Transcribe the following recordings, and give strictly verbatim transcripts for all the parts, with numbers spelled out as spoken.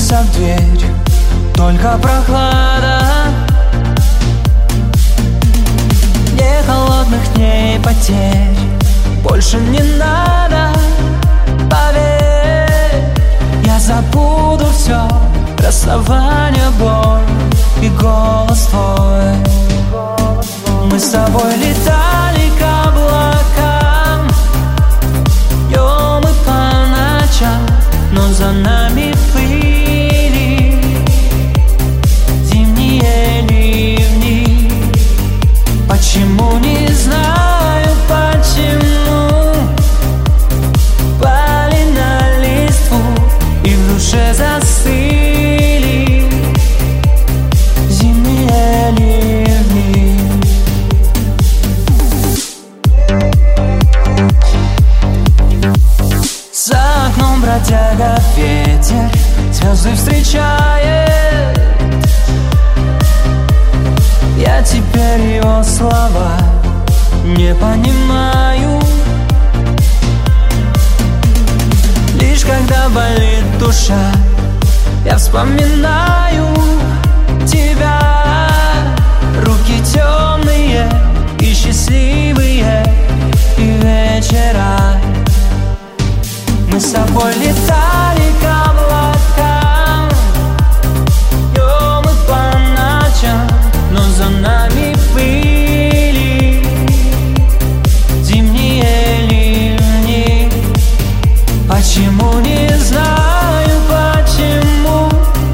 Стучался в дверь, только прохлада. Мне холодных дней потерь больше не надо. Поверь, я забуду все, расставание, боль и голос твой. Мы с тобой летали к облакам, днем и по ночам, но за нами плыли зимние ливни. Почему, не знаю почему, пали на листву и в душе застыли зимние ливни. За окном бродяга ветер звезды встречает. Я теперь его слова не понимаю. Лишь когда болит душа, я вспоминаю тебя. Руки темные и счастливые, и вечера. Мы с тобой летали к облакам, днем и по ночам, но за нами плыли зимние ливни. Почему, не знаю почему,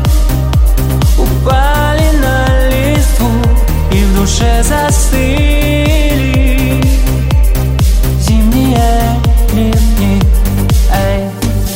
упали на листву и в душе застыли зимние ливни. Эй.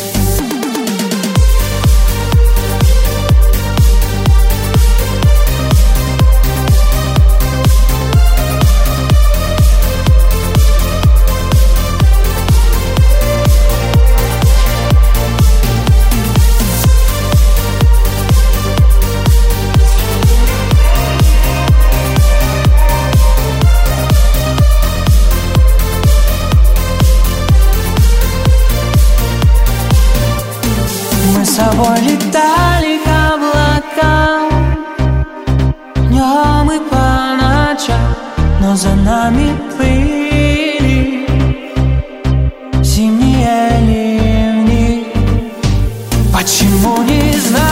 Мы с тобой летали к облакам, днем и по ночам, но за нами плыли зимние ливни. Почему, не знаю.